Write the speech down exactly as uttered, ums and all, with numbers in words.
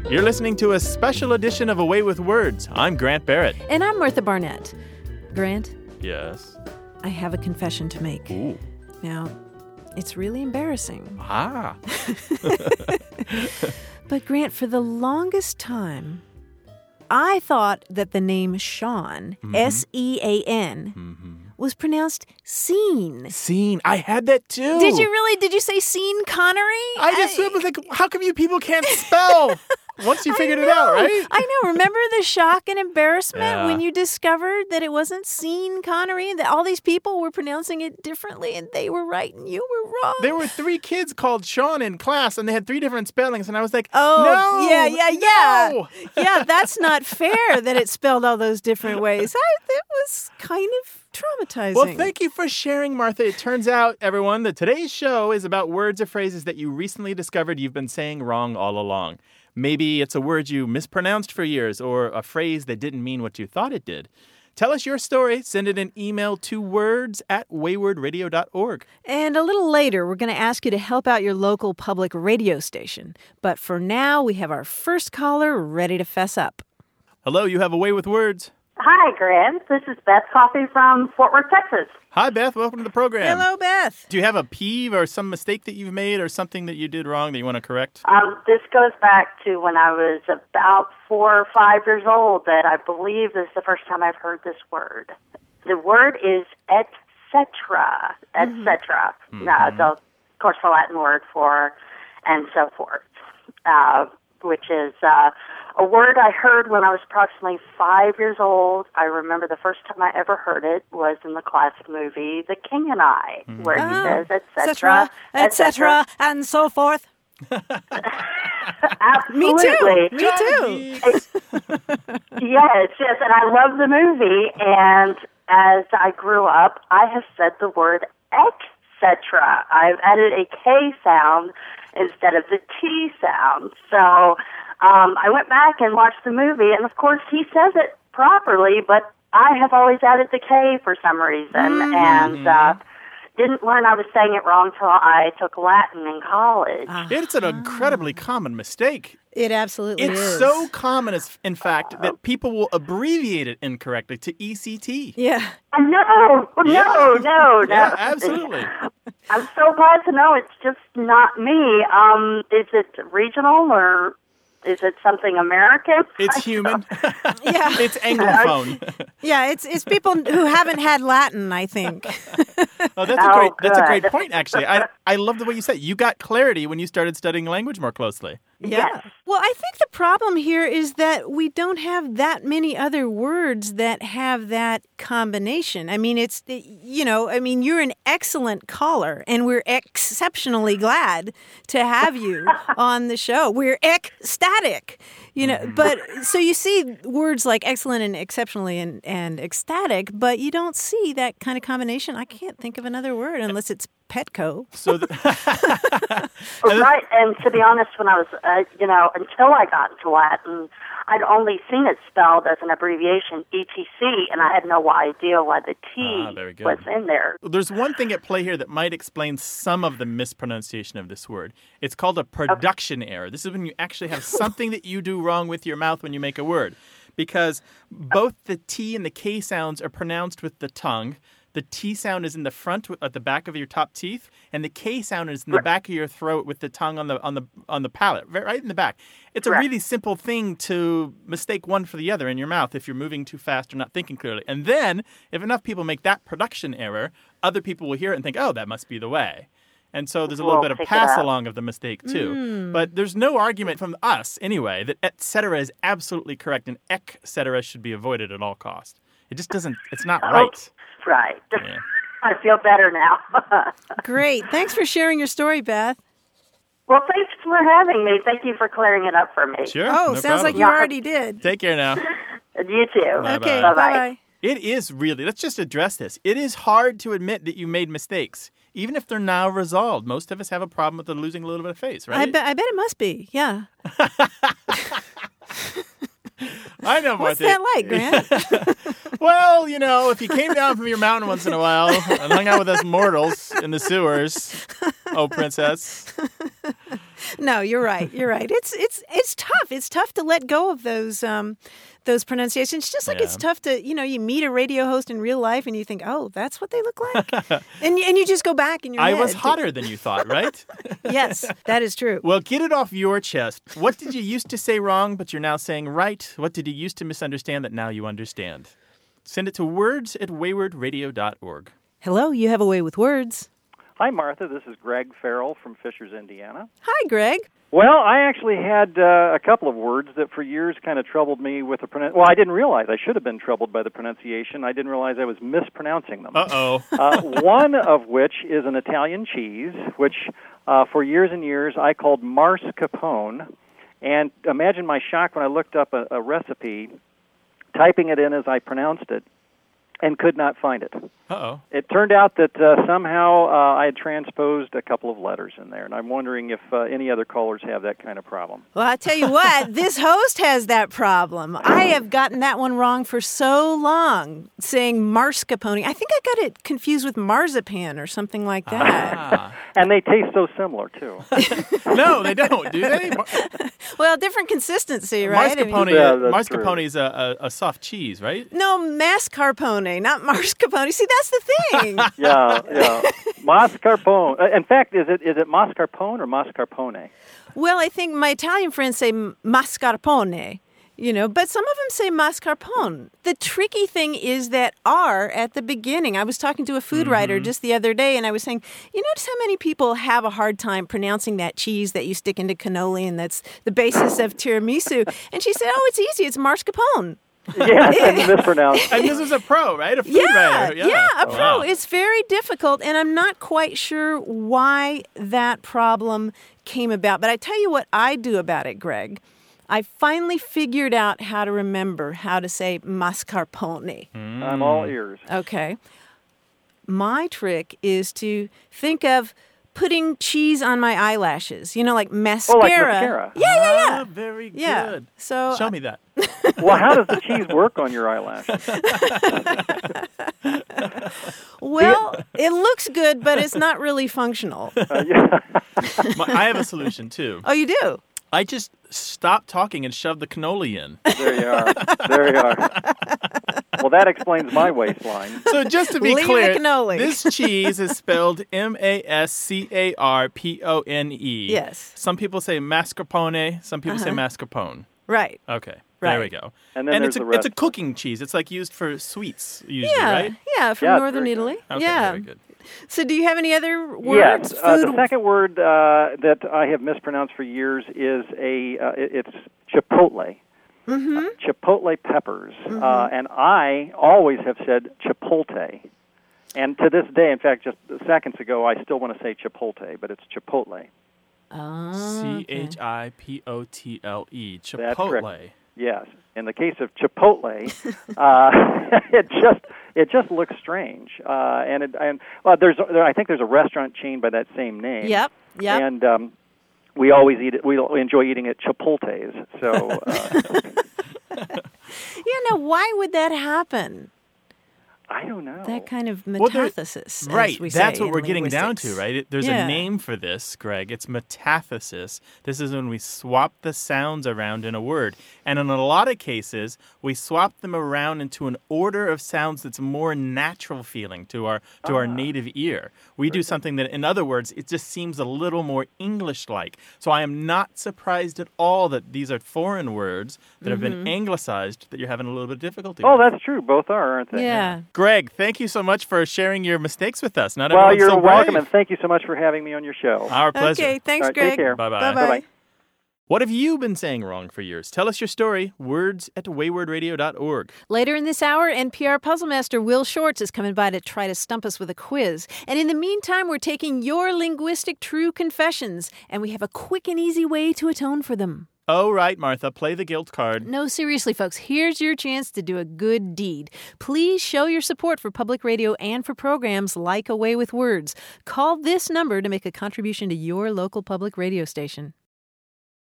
You're listening to a special edition of Away with Words. I'm Grant Barrett. And I'm Martha Barnett. Grant? Yes? I have a confession to make. Ooh. Now, it's really embarrassing. Ah. But Grant, for the longest time, I thought that the name Sean, mm-hmm. S E A N, mm-hmm. was pronounced Sean. Sean. I had that too. Did you really? Did you say Sean Connery? I just I, was like, how come you people can't spell? Once you figured it out, right? I know. Remember the shock and embarrassment yeah. when you discovered that it wasn't Sean Connery and that all these people were pronouncing it differently and they were right and you were wrong? There were three kids called Sean in class and they had three different spellings and I was like, oh, no, yeah, yeah, yeah. No. Yeah, that's not fair that it spelled all those different ways. I, it was kind of traumatizing. Well, thank you for sharing, Martha. It turns out, everyone, that today's show is about words or phrases that you recently discovered you've been saying wrong all along. Maybe it's a word you mispronounced for years or a phrase that didn't mean what you thought it did. Tell us your story. Send it an email to words at wayward radio dot org. And a little later, we're going to ask you to help out your local public radio station. But for now, we have our first caller ready to fess up. Hello, you have a way with words. Hi, Grant. This is Beth Coffey from Fort Worth, Texas. Hi, Beth. Welcome to the program. Hello, Beth. Do you have a peeve or some mistake that you've made or something that you did wrong that you want to correct? Um, this goes back to when I was about four or five years old that I believe this is the first time I've heard this word. The word is et cetera, et cetera. Mm-hmm. Uh, the, of course, the Latin word for and so forth, uh, which is... Uh, A word I heard when I was approximately five years old. I remember the first time I ever heard it was in the classic movie The King and I, mm. where oh, he says, et cetera, et cetera, and so forth. Absolutely. Me too. Me too. Yes, yes, and I love the movie. And as I grew up, I have said the word et cetera. I've added a K sound instead of the T sound. So... Um, I went back and watched the movie, and of course he says it properly, but I have always added the K for some reason, mm-hmm. and uh, didn't learn I was saying it wrong till I took Latin in college. Uh-huh. It's an incredibly common mistake. It absolutely it's is. It's so common, as, in fact, that people will abbreviate it incorrectly to E C T. Yeah. No, no, yeah. no, no. Yeah, absolutely. I'm so glad to know it's just not me. Um, is it regional or... Is it something American? It's human. Yeah. It's Anglophone. Yeah, it's it's people who haven't had Latin, I think. Oh, that's a great oh, that's a great point, actually. I I love the way you said it. You got clarity when you started studying language more closely. Yeah. Yes. Well, I think the problem here is that we don't have that many other words that have that combination. I mean, it's, you know, I mean, you're an excellent caller, and we're exceptionally glad to have you on the show. We're ecstatic, you know, but so you see words like excellent and exceptionally and, and ecstatic, but you don't see that kind of combination. I can't think of another word unless it's Petco. So the- right, and to be honest, when I was, uh, you know, until I got into Latin, I'd only seen it spelled as an abbreviation, E T C, and I had no idea why the T ah, very good. was in there. There's one thing at play here that might explain some of the mispronunciation of this word. It's called a production okay. error. This is when you actually have something that you do wrong with your mouth when you make a word, because both the T and the K sounds are pronounced with the tongue. The T sound is in the front at the back of your top teeth, and the K sound is in the back of your throat with the tongue on the on the on the palate, right in the back. It's a really simple thing to mistake one for the other in your mouth if you're moving too fast or not thinking clearly. And then, if enough people make that production error, other people will hear it and think, "Oh, that must be the way." And so there's a little we'll bit of pass along of the mistake too. Mm. But there's no argument from us anyway that et cetera is absolutely correct and ec cetera should be avoided at all costs. It just doesn't. It's not right. Oh. Right. Yeah. I feel better now. Great. Thanks for sharing your story, Beth. Well, thanks for having me. Thank you for clearing it up for me. Sure. Oh, no sounds problem. like you already did. Take care now. You too. Bye-bye. Okay, bye-bye. bye-bye. It is really, let's just address this. It is hard to admit that you made mistakes, even if they're now resolved. Most of us have a problem with losing a little bit of face, right? I, be- I bet it must be, yeah. I know, What's Martha. that like, Grant? Well, you know, if you came down from your mountain once in a while and hung out with us mortals in the sewers, oh, princess. No, you're right. You're right. It's it's it's tough. It's tough to let go of those um, those pronunciations. Just like Yeah. it's tough to, you know, you meet a radio host in real life and you think, oh, that's what they look like, and and you just go back in your I head. was hotter than you thought, right? Yes, that is true. Well, get it off your chest. What did you used to say wrong, but you're now saying right? What did you used to misunderstand that now you understand? Send it to words at wayward radio dot org. Hello, you have a way with words. Hi, Martha. This is Greg Farrell from Fishers, Indiana. Hi, Greg. Well, I actually had uh, a couple of words that for years kind of troubled me with the pronunciation. Well, I didn't realize I should have been troubled by the pronunciation. I didn't realize I was mispronouncing them. Uh-oh. uh, one of which is an Italian cheese, which uh, for years and years I called mascarpone. And imagine my shock when I looked up a, a recipe, typing it in as I pronounced it, and could not find it. Uh-oh. It turned out that uh, somehow uh, I had transposed a couple of letters in there, and I'm wondering if uh, any other callers have that kind of problem. Well, I tell you what, this host has that problem. I have gotten that one wrong for so long, saying mascarpone. I think I got it confused with marzipan or something like that. Ah. And they taste so similar, too. No, they don't, do they? Mar- Well, different consistency, right? I mean- Mascarpone, Yeah, that's true. mascarpone is a, a, a soft cheese, right? no, mascarpone, not mascarpone. See, that's the thing. yeah, yeah. Mascarpone. Uh, in fact, is it is it mascarpone or mascarpone? Well, I think my Italian friends say mascarpone, you know, but some of them say mascarpone. The tricky thing is that R at the beginning. I was talking to a food Mm-hmm. writer just the other day, and I was saying, you notice how many people have a hard time pronouncing that cheese that you stick into cannoli and that's the basis of tiramisu? And she said, oh, it's easy. It's mascarpone. Yes, and mispronounced. And this is a pro, right? A food Yeah, writer. yeah, a Oh, pro. wow. It's very difficult, and I'm not quite sure why that problem came about. But I tell you what I do about it, Greg. I finally figured out how to remember how to say mascarpone. I'm all ears. Okay. My trick is to think of putting cheese on my eyelashes, you know, like mascara. mascara. Yeah, yeah, yeah. Ah, very good. Yeah. So Show me that. Well, how does the cheese work on your eyelashes? well, it looks good, but it's not really functional. Uh, yeah. My- I have a solution, too. Oh, you do? I just stop talking and shove the cannoli in. There you are. There you are. Well, that explains my waistline. So just to be Leave the clear, cannoli. this cheese is spelled M A S C A R P O N E. Yes. Some people say mascarpone. Some people say Uh-huh. mascarpone. Right. Okay. There Right. we go. And then it's there's a the it's a rest. cooking cheese. It's like used for sweets usually, Yeah. right? Yeah, from Yeah, it's northern very good. Italy. Okay, yeah. very good. So do you have any other words? Yes. Uh, Food? the second word uh, that I have mispronounced for years is a. Uh, it, it's chipotle. Mm-hmm. Uh, chipotle peppers, uh, and I always have said chipotle. And to this day, in fact, just seconds ago, I still want to say chipotle, but it's chipotle. Oh, C H I P O T L E. That's Chipotle. correct. Yes. In the case of Chipotle, uh, it just it just looks strange, uh, and it, and well, there's there, I think there's a restaurant chain by that same name. Yep, yep. And um, we always eat it. We enjoy eating at Chipotle's. So uh, Yeah, now why would that happen? I don't know. That kind of Well, there- metathesis, as Right, we say that's what in we're getting down to, linguistics. right? It, there's Yeah. a name for this, Greg. It's metathesis. This is when we swap the sounds around in a word. And in a lot of cases, we swap them around into an order of sounds that's more natural feeling to our to our native ear. We do something that, in other words, it just seems a little more English-like. So I am not surprised at all that these are foreign words that have been anglicized that you're having a little bit of difficulty Oh, with. that's true. Both are, aren't they? Yeah. Greg, thank you so much for sharing your mistakes with us. Not Well, everyone's you're so welcome, brave. and thank you so much for having me on your show. Our pleasure. Okay, thanks, All right, Greg. take care. Bye-bye. Bye-bye. Bye-bye. What have you been saying wrong for years? Tell us your story. Words at wayward radio dot org. Later in this hour, N P R puzzle master Will Shorts is coming by to try to stump us with a quiz. And in the meantime, we're taking your linguistic true confessions, and we have a quick and easy way to atone for them. Oh, right, Martha. Play the guilt card. No, seriously, folks, here's your chance to do a good deed. Please show your support for public radio and for programs like A Way with Words. Call this number to make a contribution to your local public radio station.